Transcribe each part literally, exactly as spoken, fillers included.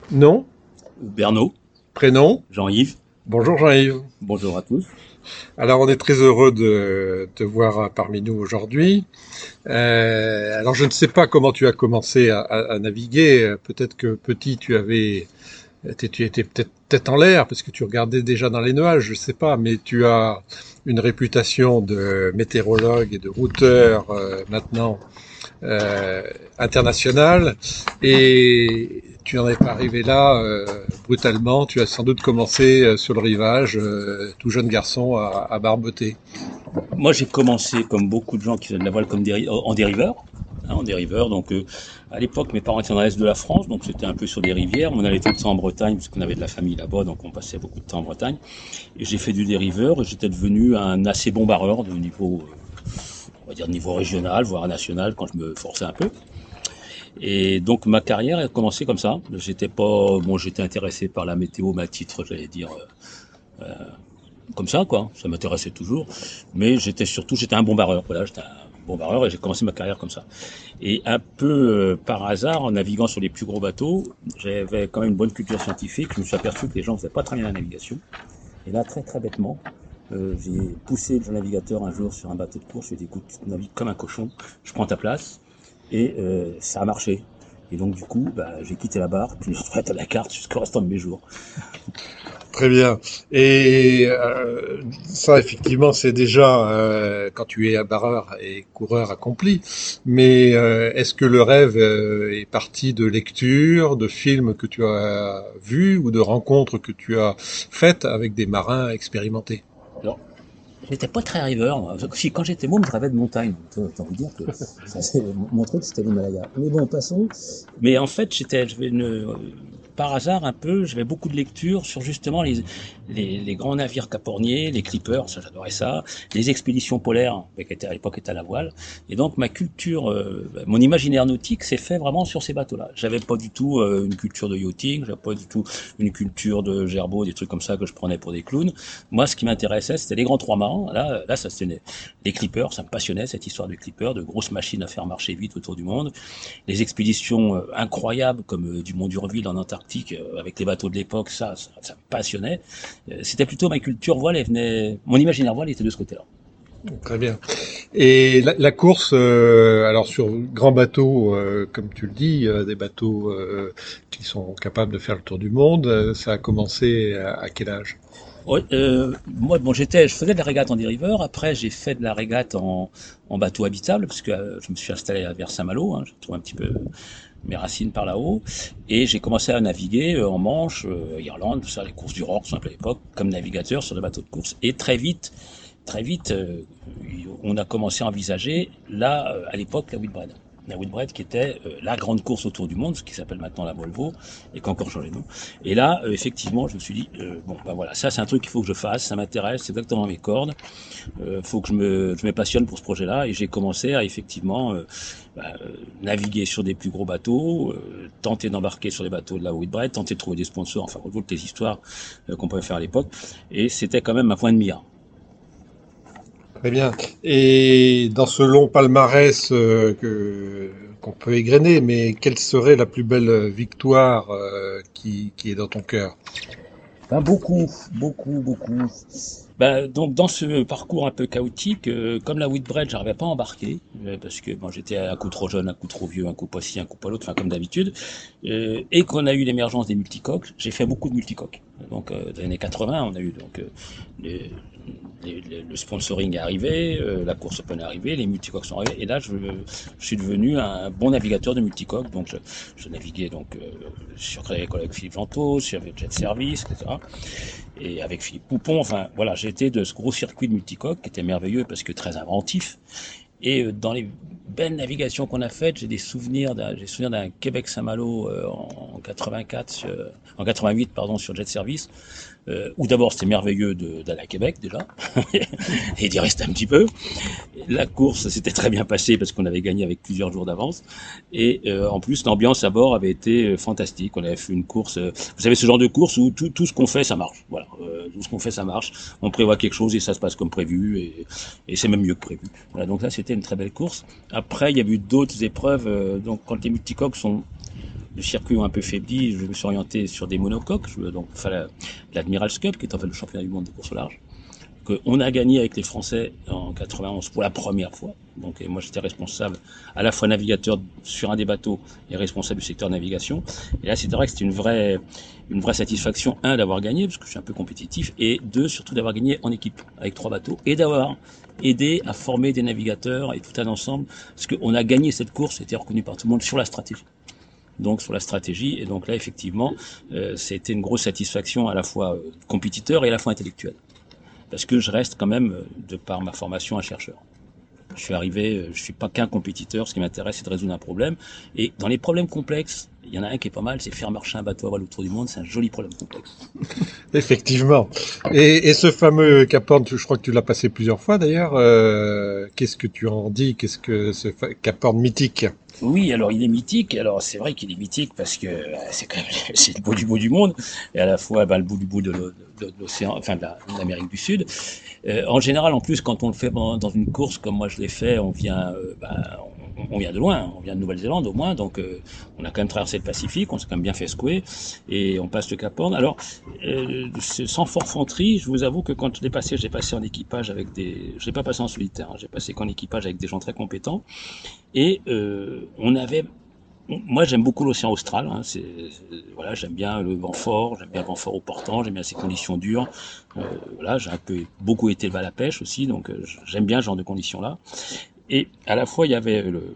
Nom, Bernaud, prénom. Jean-Yves, Bonjour Jean-Yves. bonjour à tous. Alors on est très heureux de te voir parmi nous aujourd'hui. Euh, alors je ne sais pas comment tu as commencé à, à- à naviguer. Peut-être que petit tu avais, t'es- tu étais peut-être tête en l'air parce que tu regardais déjà dans les nuages. Je ne sais pas, mais tu as une réputation de météorologue et de routeur euh, maintenant euh, international, et tu n'en es pas arrivé là euh, brutalement. Tu as sans doute commencé euh, sur le rivage, euh, tout jeune garçon à, à barboter. Moi, j'ai commencé, comme beaucoup de gens qui faisaient de la voile, comme déri- en dériveur. Hein, en dériveur. Donc, euh, à l'époque, mes parents étaient dans l'est de la France, donc c'était un peu sur des rivières. On allait tout le temps en Bretagne, parce qu'on avait de la famille là-bas, donc on passait beaucoup de temps en Bretagne. Et j'ai fait du dériveur, et j'étais devenu un assez bon barreur de niveau, euh, on va dire niveau régional, voire national, quand je me forçais un peu. Et donc, ma carrière a commencé comme ça. J'étais pas, bon, j'étais intéressé par la météo, mais à titre, j'allais dire, euh, comme ça, quoi. Ça m'intéressait toujours. Mais j'étais surtout, j'étais un bon barreur. Voilà, j'étais un bon barreur et j'ai commencé ma carrière comme ça. Et un peu euh, par hasard, en naviguant sur les plus gros bateaux, j'avais quand même une bonne culture scientifique. Je me suis aperçu que les gens ne faisaient pas très bien la navigation. Et là, très très bêtement, euh, j'ai poussé le navigateur un jour sur un bateau de course. Je lui ai dit, écoute, tu navigues comme un cochon, je prends ta place. Et euh, ça a marché. Et donc, du coup, bah, j'ai quitté la barre, puis je suis prêt à la carte jusqu'au restant de mes jours. Très bien. Et euh, ça, effectivement, c'est déjà euh, quand tu es un barreur et coureur accompli. Mais euh, est-ce que le rêve euh, est parti de lectures, de films que tu as vus ou de rencontres que tu as faites avec des marins expérimentés? Alors, j'étais pas très rêveur, moi. Si, quand j'étais môme, je rêvais de montagne. Autant vous dire que ça, c'est- mon truc, c'était l'Himalaya. Mais bon, passons. Mais en fait, j'étais, je vais une, par hasard un peu, j'avais beaucoup de lectures sur justement les, les, les grands navires caporniers, les clippers, ça j'adorais ça, les expéditions polaires, qui étaient à l'époque étaient à la voile. Et donc ma culture, euh, mon imaginaire nautique s'est fait vraiment sur ces bateaux-là. J'avais pas du tout euh, une culture de yachting, j'avais pas du tout une culture de gerbeau, des trucs comme ça que je prenais pour des clowns. Moi, ce qui m'intéressait, c'était les grands trois mâts. Là, là, ça c'était les clippers, ça me passionnait cette histoire de clippers, de grosses machines à faire marcher vite autour du monde. Les expéditions euh, incroyables comme euh, du Mont d'Urville en Antarctique euh, avec les bateaux de l'époque, ça, ça, ça me passionnait. Euh, c'était plutôt ma culture voile, elle venait, mon imaginaire voile était de ce côté-là. Très bien. Et la, la course, euh, alors sur grand bateau, euh, comme tu le dis, euh, des bateaux euh, qui sont capables de faire le tour du monde, euh, ça a commencé à, à quel âge? Ouais, euh, moi, bon, j'étais, je faisais de la régate en dériveur. Après, j'ai fait de la régate en, en bateau habitable, parce que euh, je me suis installé vers Saint-Malo. Hein, j'ai trouvé un petit peu mes racines par là-haut. Et j'ai commencé à naviguer euh, en Manche, euh, Irlande, tout ça, les courses du Rhône, simple à l'époque, comme navigateur sur des bateaux de course. Et très vite, très vite, euh, on a commencé à envisager, là, euh, à l'époque, la Whitbread. La Whitbread qui était euh, la grande course autour du monde, ce qui s'appelle maintenant la Volvo, et qui a encore changé de nom. Et là, euh, effectivement, je me suis dit, euh, bon, ben voilà, ça c'est un truc qu'il faut que je fasse, ça m'intéresse, c'est exactement mes cordes, euh, faut que je me, je me passionne pour ce projet-là, et j'ai commencé à effectivement euh, bah, euh, naviguer sur des plus gros bateaux, euh, tenter d'embarquer sur les bateaux de la Whitbread, tenter de trouver des sponsors, enfin, toutes les histoires euh, qu'on pouvait faire à l'époque, et c'était quand même un point de mire. Très bien. Et dans ce long palmarès euh, que qu'on peut égrener, mais quelle serait la plus belle victoire euh, qui, qui est dans ton cœur? Ben, beaucoup, beaucoup, beaucoup. Ben, donc dans ce parcours un peu chaotique, euh, comme la Whitbread, j'arrivais pas à embarquer euh, parce que bon, j'étais un coup trop jeune, un coup trop vieux, un coup pas ci, un coup pas l'autre, enfin comme d'habitude. Euh, et qu'on a eu l'émergence des multicoques, j'ai fait beaucoup de multicoques. Donc euh, dans les années quatre-vingts, on a eu donc euh, les- les- les- le sponsoring est arrivé, euh, la course open est arrivée, les multicoques sont arrivés, et là je, je suis devenu un bon navigateur de multicoques. Donc je, je naviguais donc euh, sur Crédit Agricole avec Philippe Gentot, sur Jet Service, et cetera et avec Philippe Poupon. Enfin, voilà, j'étais de ce gros circuit de multicoque qui était merveilleux parce que très inventif. Et euh, dans les belles navigations qu'on a faites, j'ai des souvenirs d'un, j'ai souvenir d'un Québec-Saint-Malo euh, en quatre-vingt-quatre, sur- en quatre-vingt-huit pardon, sur Jet Service, euh, où d'abord c'était merveilleux de- d'aller à Québec déjà et d'y rester un petit peu. La course s'était très bien passée parce qu'on avait gagné avec plusieurs jours d'avance. Et euh, en plus, l'ambiance à bord avait été euh, fantastique. On avait fait une course, euh, vous savez, ce genre de course où tout, tout ce qu'on fait, ça marche. Voilà, euh, tout ce qu'on fait, ça marche. On prévoit quelque chose et ça se passe comme prévu. Et, et c'est même mieux que prévu. Voilà, donc ça, c'était une très belle course. Après, il y a eu d'autres épreuves. Euh, donc, quand les multicoques sont le circuit ont un peu faibli, je me suis orienté sur des monocoques, je, donc enfin, l'Admiral's Cup, qui est en fait le championnat du monde de course au large, qu'on a gagné avec les Français en quatre-vingt-onze pour la première fois. Donc, et moi, j'étais responsable, à la fois navigateur sur un des bateaux et responsable du secteur navigation. Et là, c'est vrai que c'était une vraie, une vraie satisfaction, un, d'avoir gagné, parce que je suis un peu compétitif, et deux, surtout d'avoir gagné en équipe, avec trois bateaux, et d'avoir aidé à former des navigateurs et tout un ensemble, parce qu'on a gagné cette course, c'était reconnu par tout le monde sur la stratégie. Donc sur la stratégie, et donc là, effectivement, euh, c'était une grosse satisfaction à la fois euh, compétiteur et à la fois intellectuelle. Parce que je reste quand même, de par ma formation, un chercheur. Je suis arrivé, je suis pas qu'un compétiteur, ce qui m'intéresse, c'est de résoudre un problème. Et dans les problèmes complexes, il y en a un qui est pas mal, c'est faire marcher un bateau à voile autour du monde, c'est un joli problème complexe. Effectivement. Et, et ce fameux Cap Horn, je crois que tu l'as passé plusieurs fois d'ailleurs, euh, qu'est-ce que tu en dis? Qu'est-ce que ce Cap Horn mythique? Oui, alors il est mythique. Alors c'est vrai qu'il est mythique parce que euh, c'est quand même c'est le bout du bout du monde et à la fois bah, le bout du bout de, de, de l'océan, enfin de, la, de l'Amérique du Sud. Euh, en général, en plus, quand on le fait dans une course comme moi je l'ai fait, on vient, euh, bah, on, on vient de loin, on vient de Nouvelle-Zélande au moins, donc euh, on a quand même traversé le Pacifique, on s'est quand même bien fait secouer et on passe le Cap Horn. Alors euh, sans forfanterie, je vous avoue que quand je l'ai passé, j'ai passé en équipage avec des, je l'ai pas passé en solitaire, hein, j'ai passé qu'en équipage avec des gens très compétents. Et euh, on avait, moi j'aime beaucoup l'océan austral, hein, c'est, voilà, j'aime bien le vent fort, j'aime bien le vent fort au portant, j'aime bien ces conditions dures. Euh, voilà, j'ai un peu beaucoup été à la pêche aussi, donc euh, j'aime bien ce genre de conditions-là. Et à la fois il y avait le,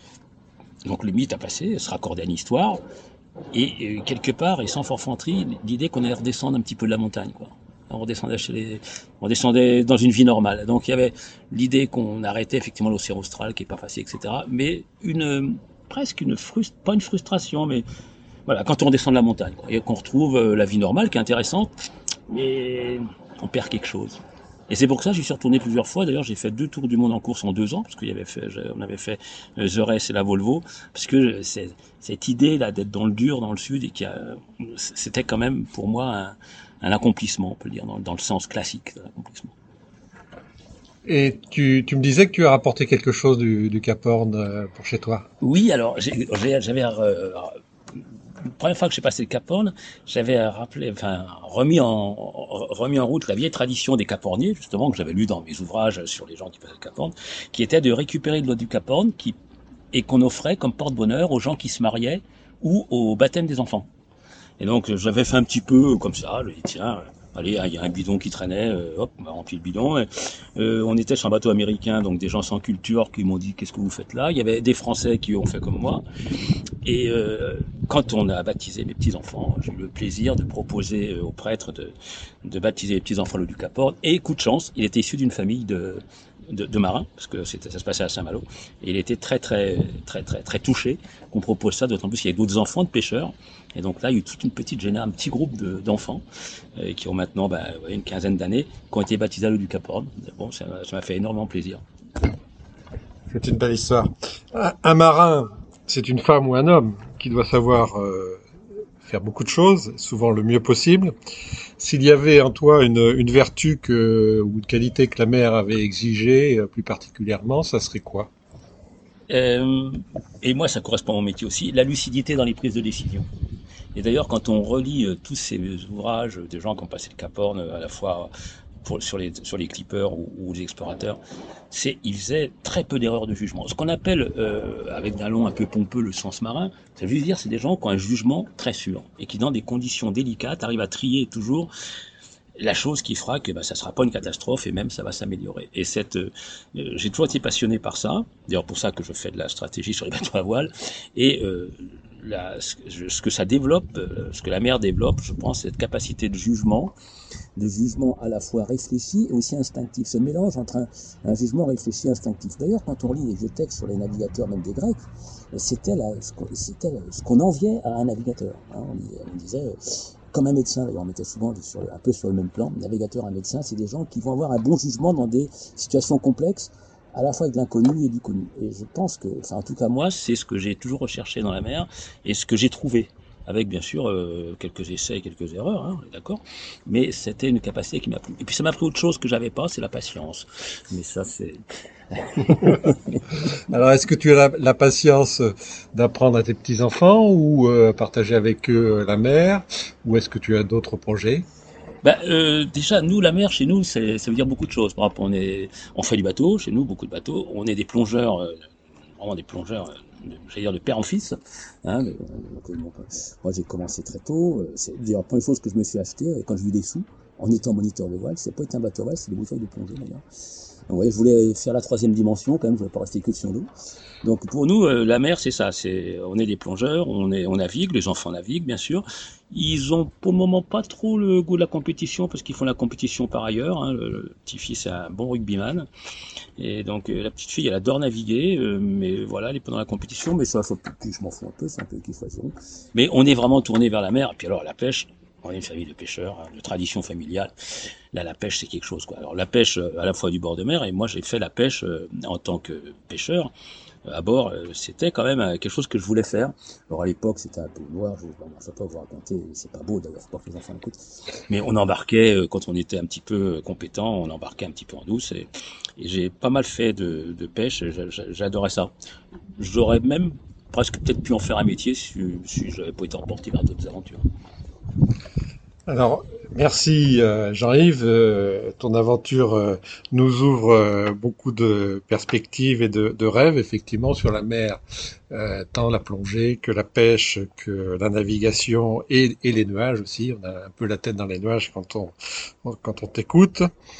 donc le mythe à passer, se raccorder à une histoire, et euh, quelque part et sans forfanterie, l'idée qu'on allait redescendre un petit peu de la montagne, quoi. On redescendait chez les, on descendait dans une vie normale. Donc il y avait l'idée qu'on arrêtait effectivement l'océan austral, qui est pas facile, et cetera. Mais une presque une frustration, pas une frustration, mais voilà, quand on descend de la montagne, quoi, et qu'on retrouve la vie normale, qui est intéressante, mais on perd quelque chose. Et c'est pour ça que j'y suis retourné plusieurs fois. D'ailleurs, j'ai fait deux tours du monde en course en deux ans, parce qu'il y avait fait, on avait fait The Race et la Volvo, parce que c'est, cette idée là d'être dans le dur, dans le sud, et qui a, c'était quand même pour moi un, un accomplissement, on peut le dire, dans, dans le sens classique de l'accomplissement. Et tu, tu me disais que tu as rapporté quelque chose du, du Cap Horn pour chez toi. Oui, alors j'ai, j'avais euh, la première fois que j'ai passé le Cap Horn, j'avais rappelé, enfin remis en remis en route la vieille tradition des Cap-Horniers, justement, que j'avais lu dans mes ouvrages sur les gens qui passaient le Cap Horn, qui était de récupérer de l'eau du Cap Horn qui et qu'on offrait comme porte-bonheur aux gens qui se mariaient ou au baptême des enfants. Et donc j'avais fait un petit peu comme ça, je dis tiens, allez, il y a un bidon qui traînait, euh, hop, on a rempli le bidon. Et, euh, on était sur un bateau américain, donc des gens sans culture qui m'ont dit qu'est-ce que vous faites là. Il y avait des Français qui ont fait comme moi. Et euh, quand on a baptisé mes petits-enfants, j'ai eu le plaisir de proposer aux prêtres de, de baptiser les petits-enfants du Cap Horn. Et coup de chance, il était issu d'une famille de, de, de marins, parce que c'était, ça se passait à Saint-Malo. Et il était très, très, très, très, très touché qu'on propose ça, d'autant plus qu'il y avait d'autres enfants de pêcheurs. Et donc là, il y a eu toute une petite génération, un petit groupe de, d'enfants euh, qui ont maintenant bah, une quinzaine d'années, qui ont été baptisés à l'eau du Cap Horn. Bon, ça, ça m'a fait énormément plaisir. C'est une belle histoire. Un, un marin, c'est une femme ou un homme qui doit savoir euh, faire beaucoup de choses, souvent le mieux possible. S'il y avait en toi une, une vertu que, ou une qualité que la mer avait exigée plus particulièrement, ça serait quoi? euh, Et moi, ça correspond à mon métier aussi, la lucidité dans les prises de décision. Et d'ailleurs, quand on relit euh, tous ces ouvrages des gens qui ont passé le Cap Horn, à la fois pour, sur, les, sur les clippers ou, ou les explorateurs, c'est ils faisaient très peu d'erreurs de jugement. Ce qu'on appelle, euh, avec d'un long un peu pompeux, le sens marin, ça veut dire c'est des gens qui ont un jugement très sûr et qui, dans des conditions délicates, arrivent à trier toujours la chose qui fera que bah, ça sera pas une catastrophe et même ça va s'améliorer. Et cette, euh, j'ai toujours été passionné par ça. D'ailleurs pour ça que je fais de la stratégie sur les bateaux à voile. Et euh, la, ce que ça développe, euh, ce que la mer développe, je pense, c'est cette capacité de jugement, de jugement à la fois réfléchi et aussi instinctif. Ce mélange entre un, un jugement réfléchi et instinctif. D'ailleurs, quand on lit les vieux textes sur les navigateurs, même des Grecs, c'était, la, c'était ce qu'on enviait à un navigateur. Hein, on, on disait comme un médecin, d'ailleurs, on mettait souvent sur, un peu sur le même plan. Navigateur, un médecin, c'est des gens qui vont avoir un bon jugement dans des situations complexes, à la fois avec l'inconnu et du connu. Et je pense que, enfin, en tout cas, moi, c'est ce que j'ai toujours recherché dans la mer et ce que j'ai trouvé. avec bien sûr euh, quelques essais et quelques erreurs, hein, on est d'accord, mais c'était une capacité qui m'a plu. Et puis ça m'a pris autre chose que j'avais pas, c'est la patience. Mais ça, c'est... Alors, est-ce que tu as la, la patience d'apprendre à tes petits-enfants ou euh, partager avec eux la mer, ou est-ce que tu as d'autres projets? Bah, euh, déjà, nous, la mer, chez nous, c'est, ça veut dire beaucoup de choses. Par exemple, on est, on fait du bateau, chez nous, beaucoup de bateaux. On est des plongeurs, euh, vraiment des plongeurs, euh, de- j'allais dire de père en fils. Hein, mais, euh, donc, euh, bon, euh, moi, j'ai commencé très tôt. euh, C'est d'ailleurs la première chose que je me suis acheté euh, quand j'ai eu des sous, en étant moniteur de voile. C'est pas été un bateau à voile, c'est des bouteilles de plongée d'ailleurs. Donc, ouais, je voulais faire la troisième dimension quand même, je voulais pas rester que sur l'eau. Donc pour nous, euh, la mer, c'est ça. C'est, on est des plongeurs, on est, on navigue, les enfants naviguent, bien sûr. Ils ont pour le moment pas trop le goût de la compétition parce qu'ils font la compétition par ailleurs. Hein. Le, le petit-fils est un bon rugbyman et donc euh, la petite fille, elle adore naviguer, euh, mais voilà, elle est pas dans la compétition. Mais ça, faut plus, plus je m'en fous un peu, c'est un peu qu'ils choisiront. Mais on est vraiment tourné vers la mer. Et puis alors la pêche. On est une famille de pêcheurs, hein, de tradition familiale. Là, la pêche, c'est quelque chose, quoi. Alors, la pêche, euh, à la fois du bord de mer, et moi, j'ai fait la pêche euh, en tant que pêcheur à bord, euh, c'était quand même euh, quelque chose que je voulais faire. Alors à l'époque, c'était un peu noir, je ne vais pas vous raconter, c'est pas beau d'ailleurs, faut pas que les enfants écoutent. Mais on embarquait, euh, quand on était un petit peu compétent, on embarquait un petit peu en douce, et, et j'ai pas mal fait de, de pêche, j'a- j'a- j'adorais ça. J'aurais même presque peut-être pu en faire un métier si, si j'avais pas été emporté vers d'autres aventures. Alors, merci euh, Jean-Yves. Euh, ton aventure euh, nous ouvre euh, beaucoup de perspectives et de, de rêves, effectivement, sur la mer, euh, tant la plongée que la pêche, que la navigation et, et les nuages aussi. On a un peu la tête dans les nuages quand on, quand on t'écoute.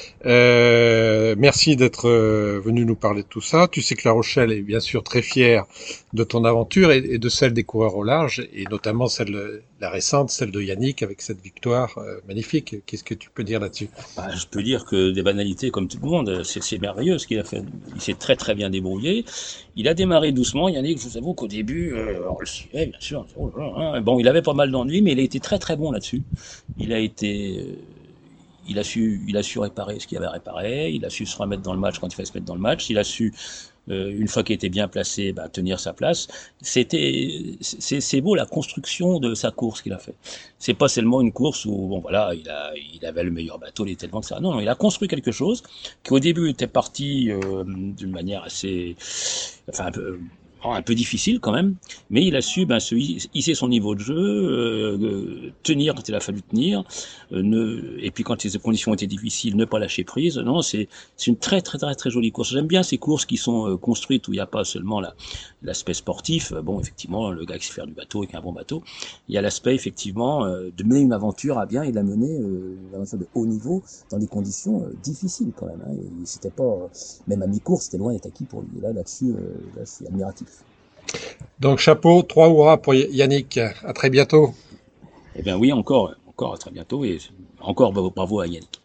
Euh, merci d'être euh, venu nous parler de tout ça. Tu sais que La Rochelle est bien sûr très fière de ton aventure et, et de celle des coureurs au large, et notamment celle, de- la récente, celle de Yannick avec cette victoire euh, magnifique. Qu'est-ce que tu peux dire là-dessus? Bah, je peux dire que des banalités comme tout le monde, c'est c'est merveilleux ce qu'il a fait. Il s'est très très bien débrouillé. Il a démarré doucement. Yannick, je vous avoue qu'au début, euh, on le suivait bien sûr. Oh là là, hein. Bon, il avait pas mal d'ennuis, mais il a été très très bon là-dessus. Il a été, euh, il a su, il a su réparer ce qu'il avait à réparer. Il a su se remettre dans le match quand il fallait se mettre dans le match. Il a su euh, une fois qu'il était bien placé, bah, tenir sa place. C'était, c'est, c'est beau la construction de sa course qu'il a fait. C'est pas seulement une course où, bon voilà, il a, il avait le meilleur bateau, il était devant ça. Non, non, il a construit quelque chose qui au début était parti euh, d'une manière assez, enfin un peu, un peu difficile quand même, mais il a su ben, se hisser son niveau de jeu, euh, euh, tenir quand il a fallu tenir, euh, ne, et puis quand les conditions étaient difficiles, ne pas lâcher prise. Non, c'est c'est une très très très très jolie course. J'aime bien ces courses qui sont euh, construites où il n'y a pas seulement la, l'aspect sportif. Bon, effectivement, le gars qui sait faire du bateau avec un bon bateau. Il y a l'aspect effectivement euh, de mener une aventure à bien et de la mener euh, une aventure de haut niveau dans des conditions euh, difficiles quand même. Hein. Et c'était pas, euh, même à mi-course, c'était loin d'être acquis pour lui. Et là, là-dessus, euh, là, je suis admiratif. Donc chapeau, trois hurrahs pour Yannick. À très bientôt. Eh bien oui, encore, encore à très bientôt et encore bravo, bravo à Yannick.